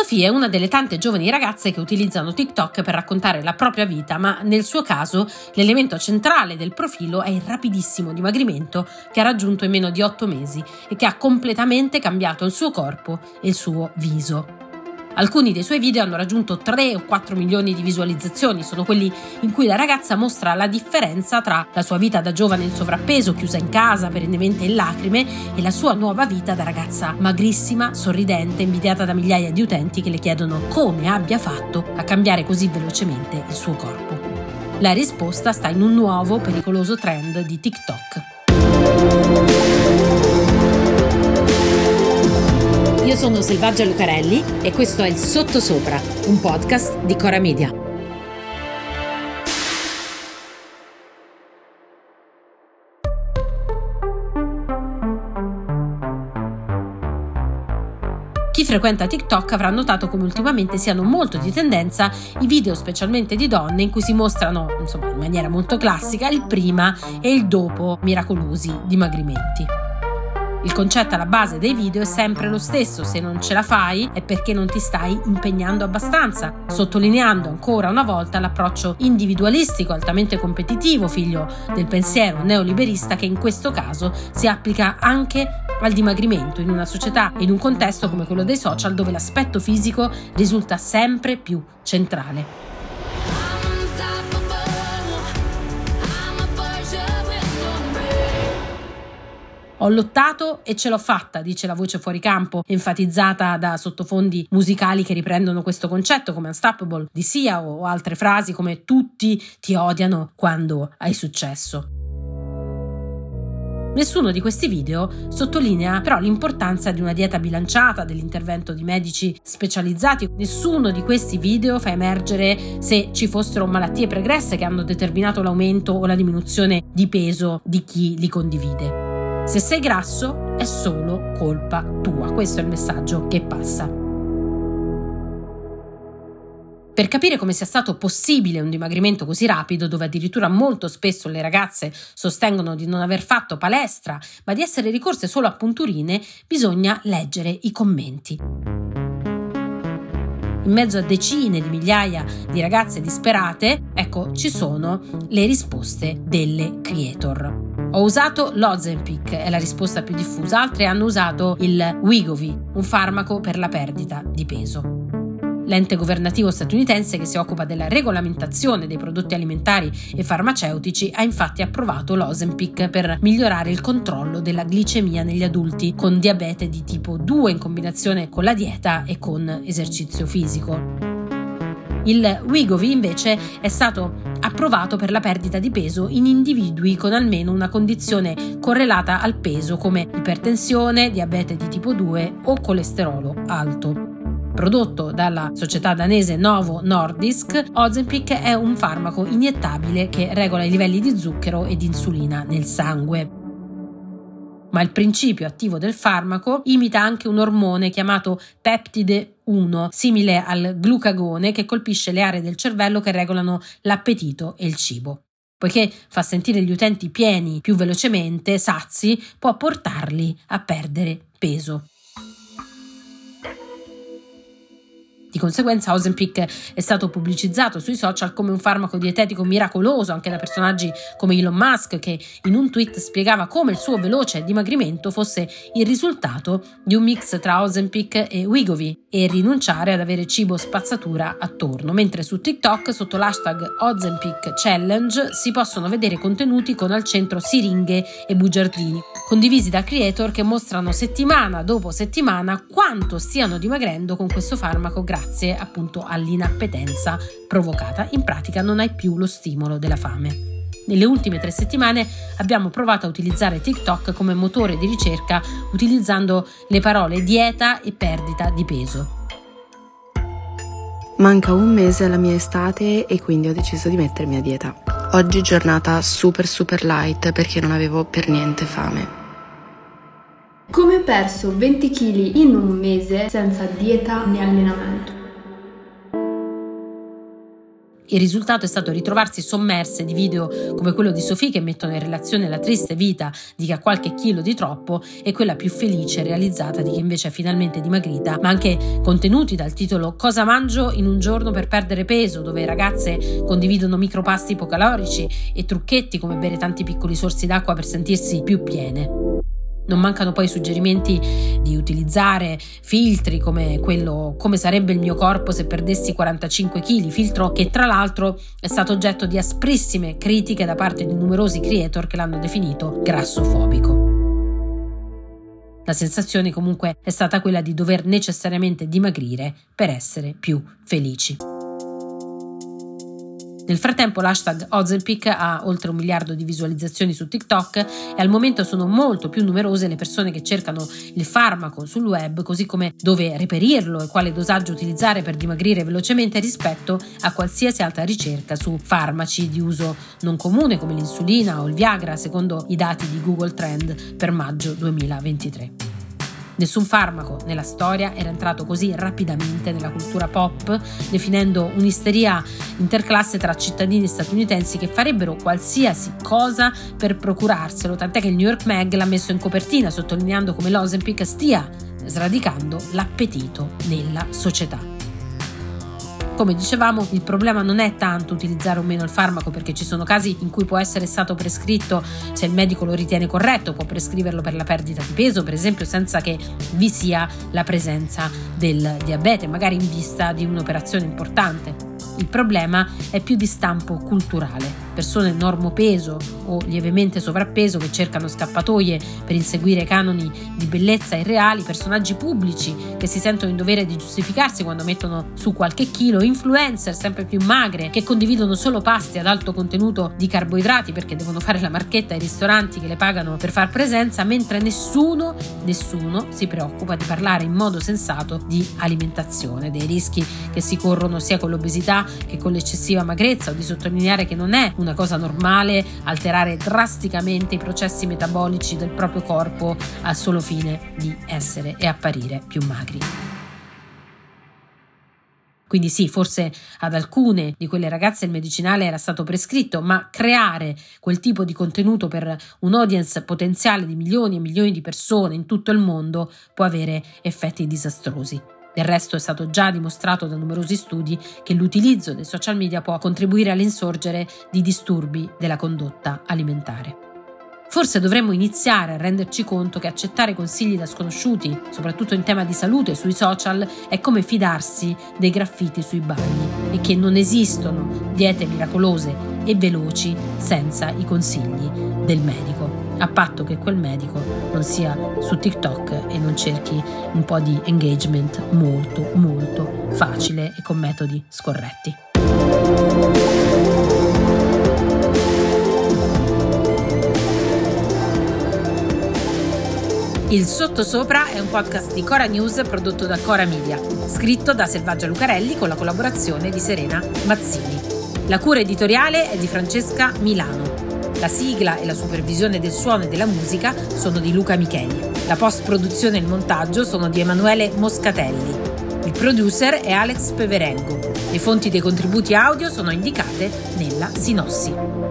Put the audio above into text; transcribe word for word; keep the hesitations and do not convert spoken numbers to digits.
Sofia è una delle tante giovani ragazze che utilizzano TikTok per raccontare la propria vita, ma nel suo caso l'elemento centrale del profilo è il rapidissimo dimagrimento che ha raggiunto in meno di otto mesi e che ha completamente cambiato il suo corpo e il suo viso. Alcuni dei suoi video hanno raggiunto tre o quattro milioni di visualizzazioni, sono quelli in cui la ragazza mostra la differenza tra la sua vita da giovane in sovrappeso, chiusa in casa, perennemente in lacrime, e la sua nuova vita da ragazza magrissima, sorridente, invidiata da migliaia di utenti che le chiedono come abbia fatto a cambiare così velocemente il suo corpo. La risposta sta in un nuovo pericoloso trend di TikTok. Io sono Selvaggia Lucarelli e questo è il Sottosopra, un podcast di Cora Media. Chi frequenta TikTok avrà notato come ultimamente siano molto di tendenza i video, specialmente di donne, in cui si mostrano, insomma, in maniera molto classica, il prima e il dopo miracolosi dimagrimenti. Il concetto alla base dei video è sempre lo stesso: se non ce la fai è perché non ti stai impegnando abbastanza, sottolineando ancora una volta l'approccio individualistico, altamente competitivo, figlio del pensiero neoliberista che in questo caso si applica anche al dimagrimento in una società e in un contesto come quello dei social, dove l'aspetto fisico risulta sempre più centrale. Ho lottato e ce l'ho fatta, dice la voce fuori campo, enfatizzata da sottofondi musicali che riprendono questo concetto, come Unstoppable di Sia o altre frasi come tutti ti odiano quando hai successo. Nessuno di questi video sottolinea però l'importanza di una dieta bilanciata, dell'intervento di medici specializzati. Nessuno di questi video fa emergere se ci fossero malattie pregresse che hanno determinato l'aumento o la diminuzione di peso di chi li condivide. Se sei grasso è solo colpa tua, questo è il messaggio che passa. Per capire come sia stato possibile un dimagrimento così rapido, dove addirittura molto spesso le ragazze sostengono di non aver fatto palestra, ma di essere ricorse solo a punturine, bisogna leggere i commenti. In mezzo a decine di migliaia di ragazze disperate, ecco, ci sono le risposte delle creator. Ho usato l'Ozempic, è la risposta più diffusa. Altre hanno usato il Wegovy, un farmaco per la perdita di peso. L'ente governativo statunitense che si occupa della regolamentazione dei prodotti alimentari e farmaceutici ha infatti approvato l'Ozempic per migliorare il controllo della glicemia negli adulti con diabete di tipo due in combinazione con la dieta e con esercizio fisico. Il Wegovy invece è stato approvato per la perdita di peso in individui con almeno una condizione correlata al peso come ipertensione, diabete di tipo due o colesterolo alto. Prodotto dalla società danese Novo Nordisk, Ozempic è un farmaco iniettabile che regola i livelli di zucchero e di insulina nel sangue. Ma il principio attivo del farmaco imita anche un ormone chiamato peptide uno, simile al glucagone, che colpisce le aree del cervello che regolano l'appetito e il cibo. Poiché fa sentire gli utenti pieni più velocemente, sazi, può portarli a perdere peso. Di conseguenza Ozempic è stato pubblicizzato sui social come un farmaco dietetico miracoloso anche da personaggi come Elon Musk, che in un tweet spiegava come il suo veloce dimagrimento fosse il risultato di un mix tra Ozempic e Wegovy e rinunciare ad avere cibo spazzatura attorno, mentre su TikTok sotto l'hashtag Ozempic Challenge si possono vedere contenuti con al centro siringhe e bugiardini, condivisi da creator che mostrano settimana dopo settimana quanto stiano dimagrendo con questo farmaco grazie appunto all'inappetenza provocata. In pratica non hai più lo stimolo della fame. Nelle ultime tre settimane abbiamo provato a utilizzare TikTok come motore di ricerca utilizzando le parole dieta e perdita di peso. Manca un mese alla mia estate e quindi ho deciso di mettermi a dieta. Oggi giornata super super light perché non avevo per niente fame. Come ho perso venti chili in un mese senza dieta né allenamento. Il risultato è stato ritrovarsi sommerse di video come quello di Sophie che mettono in relazione la triste vita di chi ha qualche chilo di troppo e quella più felice realizzata di chi invece è finalmente dimagrita, ma anche contenuti dal titolo "Cosa mangio in un giorno per perdere peso", dove ragazze condividono micropasti ipocalorici e trucchetti come bere tanti piccoli sorsi d'acqua per sentirsi più piene. Non mancano poi suggerimenti di utilizzare filtri come quello "come sarebbe il mio corpo se perdessi quarantacinque chili", filtro che tra l'altro è stato oggetto di asprissime critiche da parte di numerosi creator che l'hanno definito grassofobico. La sensazione comunque è stata quella di dover necessariamente dimagrire per essere più felici. Nel frattempo l'hashtag Ozempic ha oltre un miliardo di visualizzazioni su TikTok e al momento sono molto più numerose le persone che cercano il farmaco sul web, così come dove reperirlo e quale dosaggio utilizzare per dimagrire velocemente rispetto a qualsiasi altra ricerca su farmaci di uso non comune come l'insulina o il Viagra, secondo i dati di Google Trend per maggio duemilaventitré. Nessun farmaco nella storia era entrato così rapidamente nella cultura pop, definendo un'isteria interclasse tra cittadini statunitensi che farebbero qualsiasi cosa per procurarselo, tant'è che il New York Mag l'ha messo in copertina, sottolineando come l'Ozempic stia sradicando l'appetito nella società. Come dicevamo, il problema non è tanto utilizzare o meno il farmaco, perché ci sono casi in cui può essere stato prescritto se il medico lo ritiene corretto, può prescriverlo per la perdita di peso, per esempio, senza che vi sia la presenza del diabete, magari in vista di un'operazione importante. Il problema è più di stampo culturale. Persone normopeso o lievemente sovrappeso che cercano scappatoie per inseguire canoni di bellezza irreali, personaggi pubblici che si sentono in dovere di giustificarsi quando mettono su qualche chilo, influencer sempre più magre che condividono solo pasti ad alto contenuto di carboidrati perché devono fare la marchetta ai ristoranti che le pagano per far presenza, mentre nessuno, nessuno si preoccupa di parlare in modo sensato di alimentazione, dei rischi che si corrono sia con l'obesità che con l'eccessiva magrezza, o di sottolineare che non è una cosa normale alterare drasticamente i processi metabolici del proprio corpo al solo fine di essere e apparire più magri. Quindi sì, forse ad alcune di quelle ragazze il medicinale era stato prescritto, ma creare quel tipo di contenuto per un audience potenziale di milioni e milioni di persone in tutto il mondo può avere effetti disastrosi. Del resto è stato già dimostrato da numerosi studi che l'utilizzo dei social media può contribuire all'insorgere di disturbi della condotta alimentare. Forse dovremmo iniziare a renderci conto che accettare consigli da sconosciuti, soprattutto in tema di salute sui social, è come fidarsi dei graffiti sui bagni e che non esistono diete miracolose e veloci senza i consigli del medico, a patto che quel medico non sia su TikTok e non cerchi un po' di engagement molto molto facile e con metodi scorretti. Il Sottosopra è un podcast di Cora News prodotto da Cora Media, scritto da Selvaggia Lucarelli con la collaborazione di Serena Mazzini. La cura editoriale è di Francesca Milano. La sigla e la supervisione del suono e della musica sono di Luca Micheli. La post-produzione e il montaggio sono di Emanuele Moscatelli. Il producer è Alex Peverengo. Le fonti dei contributi audio sono indicate nella sinossi.